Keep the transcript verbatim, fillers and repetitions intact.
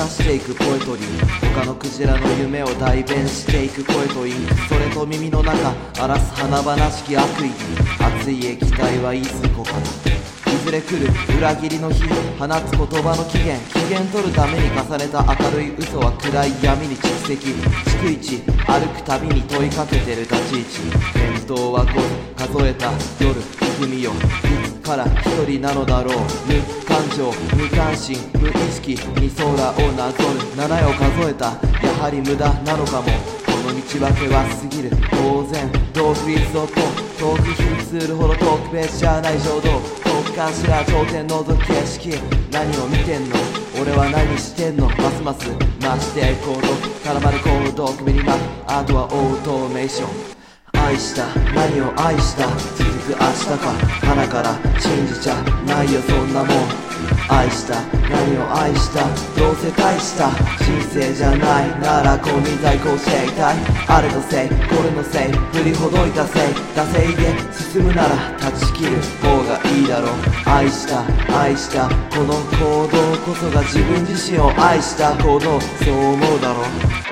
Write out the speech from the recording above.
していくポエトリー、他のクジラの夢を代弁していく声とインク、それと耳の中荒らす華々しき悪意に熱い液体はいつこかいずれ来る裏切りの日、放つ言葉の期限、期限取るために重ねた明るい嘘は暗い闇に蓄積、逐一歩くたびに問いかけてる立ち位置、返答はご数えた夜含みよ、いつから一人なのだろう、無感情無関心無意識に空をなぞる、ななを数えたやはり無駄なのかも、この道分けは過ぎる当然遠くいつぞと遠く比率するほど特別じゃない衝動、遠くかしら頂点覗く景色、何を見てんの俺は何してんの、ますます増して行動絡まる行動首に巻くあとはオートメーション、愛した何を愛した続く明日か花から信じちゃないよそんなもん、愛した何を愛したどうせ大した人生じゃないならこみ在校生態、あれのせいこれのせい振りほどいたせい惰性で進むなら断ち切る方がいいだろう、愛した愛したこの行動こそが自分自身を愛した行動、そう思うだろう。